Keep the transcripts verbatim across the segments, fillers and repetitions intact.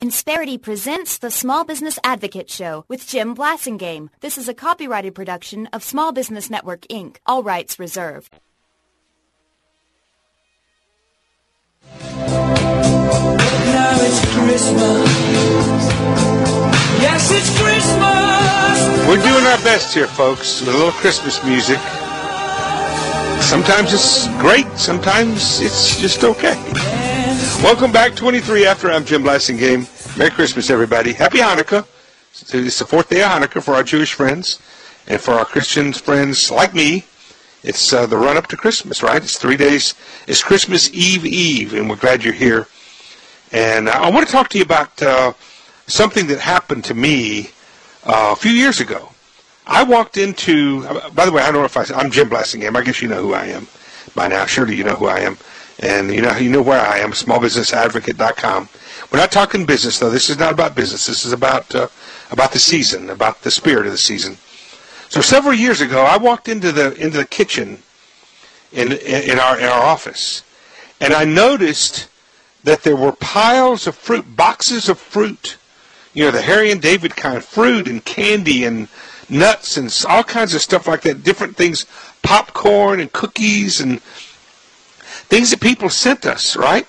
Insperity presents the Small Business Advocate Show with Jim Blasingame. This is a copyrighted production of Small Business Network, Incorporated. All rights reserved. Now it's Christmas. Yes, it's Christmas. We're doing our best here, folks, with a little Christmas music. Sometimes it's great. Sometimes it's just okay. Welcome back, twenty-three after. I'm Jim Blasingame. Merry Christmas, everybody. Happy Hanukkah. It's the fourth day of Hanukkah for our Jewish friends. And for our Christian friends like me, it's uh, the run-up to Christmas, right? It's three days. It's Christmas Eve Eve, and we're glad you're here. And I want to talk to you about uh, something that happened to me uh, a few years ago. I walked into, by the way, I don't know if I, I'm Jim Blasingame. I guess you know who I am by now. Surely you know who I am. And you know you know where I am, small business advocate dot com. We're not talking business, though. This is not about business. This is about uh, about the season, about the spirit of the season. So several years ago, I walked into the into the kitchen in in our in our office, and I noticed that there were piles of fruit, boxes of fruit, you know, the Harry and David kind, fruit and candy and nuts and all kinds of stuff like that, different things, popcorn and cookies and things that people sent us, right?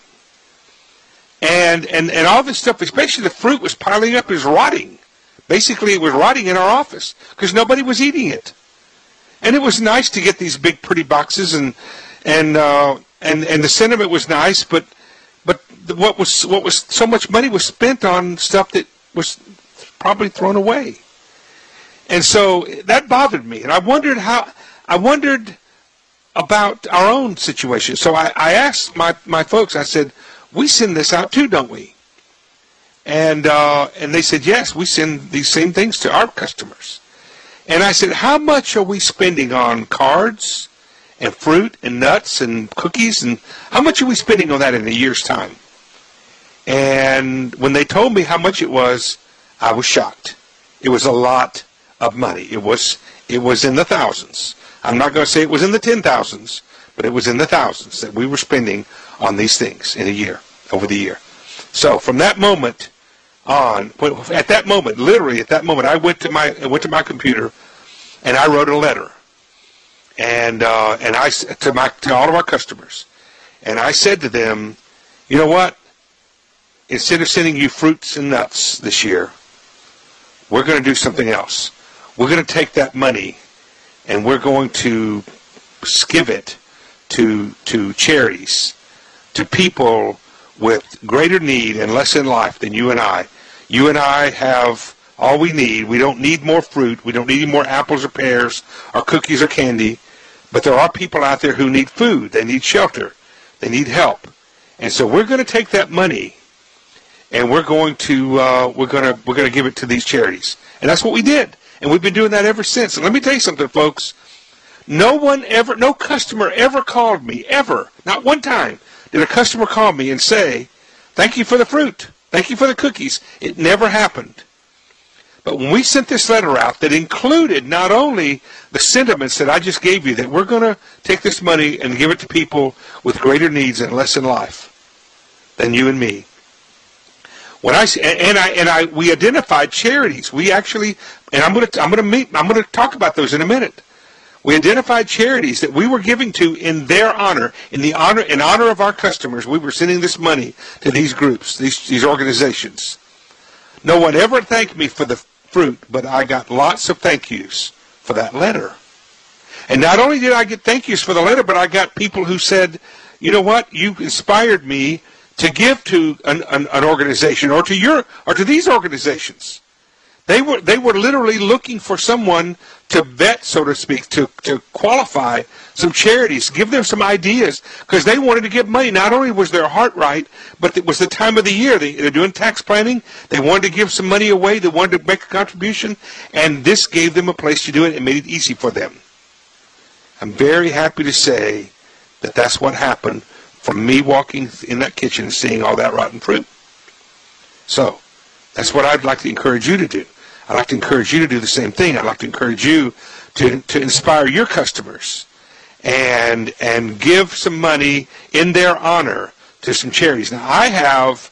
And and and all this stuff, especially the fruit, was piling up, is rotting. Basically, it was rotting in our office because nobody was eating it. And it was nice to get these big, pretty boxes, and and uh, and and the sentiment was nice, but but what was what was so much money was spent on stuff that was probably thrown away. And so that bothered me, and I wondered how I wondered about our own situation. So I, I asked my my folks. I said, "We send this out too, don't we?" And uh, and they said, yes, we send these same things to our customers. And I said, how much are we spending on cards and fruit and nuts and cookies? And how much are we spending on that in a year's time? And when they told me how much it was, I was shocked. It was a lot of money. It was it was in the thousands. I'm not going to say it was in the ten thousands, but it was in the thousands that we were spending on these things in a year, over the year. So from that moment on, at that moment, literally at that moment, I went to my I went to my computer, and I wrote a letter, and uh, and I to my to all of our customers, and I said to them, you know what? Instead of sending you fruits and nuts this year, we're going to do something else. We're going to take that money, and we're going to give it to to charities, to people with greater need and less in life than you and I. You and I have all we need. We don't need more fruit. We don't need any more apples or pears or cookies or candy. But there are people out there who need food. They need shelter. They need help. And so we're going to take that money and we're going to uh, we're going to we're going to give it to these charities. And that's what we did. And we've been doing that ever since. And let me tell you something, folks. No one ever, no customer ever called me, ever, not one time, did a customer call me and say, thank you for the fruit, thank you for the cookies. It never happened. But when we sent this letter out that included not only the sentiments that I just gave you, that we're going to take this money and give it to people with greater needs and less in life than you and me. When I and I and I we identified charities. We actually, and I'm going to I'm going to meet I'm going to talk about those in a minute. We identified charities that we were giving to in their honor, in the honor, in honor of our customers. We were sending this money to these groups, these these organizations. No one ever thanked me for the fruit, but I got lots of thank yous for that letter. And not only did I get thank yous for the letter, but I got people who said, "You know what? You inspired me to give to an, an, an organization, or to your, or to these organizations." They were they were literally looking for someone to vet, so to speak, to, to qualify some charities, give them some ideas, because they wanted to give money. Not only was their heart right, but it was the time of the year. They, they're doing tax planning. They wanted to give some money away. They wanted to make a contribution, and this gave them a place to do it and made it easy for them. I'm very happy to say that that's what happened from me walking in that kitchen and seeing all that rotten fruit. So that's what I'd like to encourage you to do. I'd like to encourage you to do the same thing. I'd like to encourage you to to inspire your customers and and give some money in their honor to some charities. Now, I have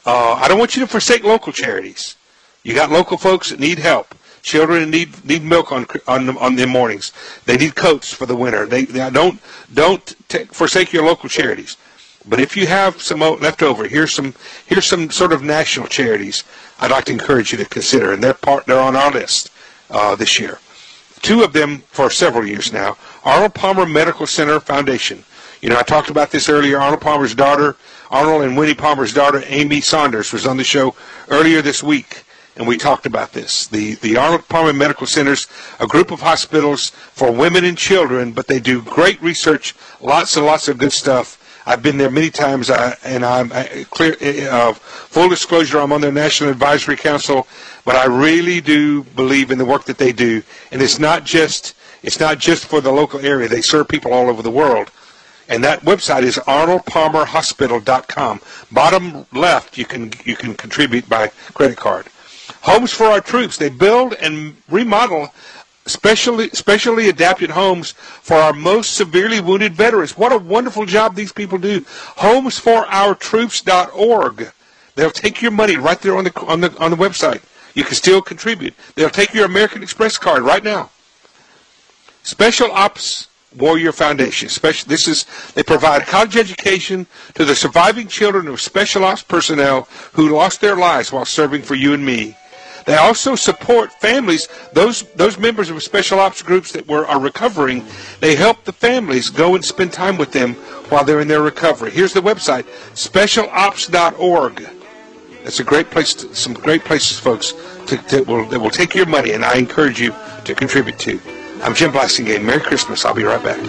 Uh, I don't want you to forsake local charities. You got local folks that need help. Children need need milk on on on their mornings. They need coats for the winter. They, they don't don't t- forsake your local charities. But if you have some left over, here's some here's some sort of national charities I'd like to encourage you to consider, and they're part they're on our list uh, this year. Two of them for several years now. Arnold Palmer Medical Center Foundation. You know, I talked about this earlier. Arnold Palmer's daughter, Arnold and Winnie Palmer's daughter, Amy Saunders, was on the show earlier this week, and we talked about this. The the Arnold Palmer Medical Center's a group of hospitals for women and children, but they do great research, lots and lots of good stuff. I've been there many times, I, and I'm I, clear. Uh, full disclosure, I'm on their National Advisory Council, but I really do believe in the work that they do, and it's not just it's not just for the local area. They serve people all over the world, and that website is arnold palmer hospital dot com. Bottom left, you can you can contribute by credit card. Homes for Our Troops. They build and remodel Specially, specially adapted homes for our most severely wounded veterans. What a wonderful job these people do. homes for our troops dot org. They'll take your money right there on the on the on the website. You can still contribute. They'll take your American Express card right now. Special Ops Warrior Foundation. Special. This is they provide college education to the surviving children of Special Ops personnel who lost their lives while serving for you and me. They also support families, those those members of special ops groups that were are recovering. They help the families go and spend time with them while they're in their recovery. Here's the website, special ops dot org. That's a great place, to, some great places, folks, to, to, will, that will take your money, and I encourage you to contribute to. I'm Jim Blasingame. Merry Christmas. I'll be right back.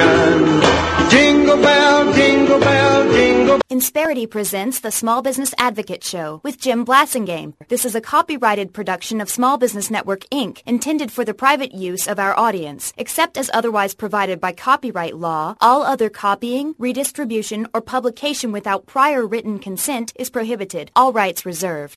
Jingle bell, jingle bell, jingle. Insperity presents the Small Business Advocate Show with Jim Blasingame. This is a copyrighted production of Small Business Network, Incorporated, intended for the private use of our audience. Except as otherwise provided by copyright law, all other copying, redistribution, or publication without prior written consent is prohibited. All rights reserved.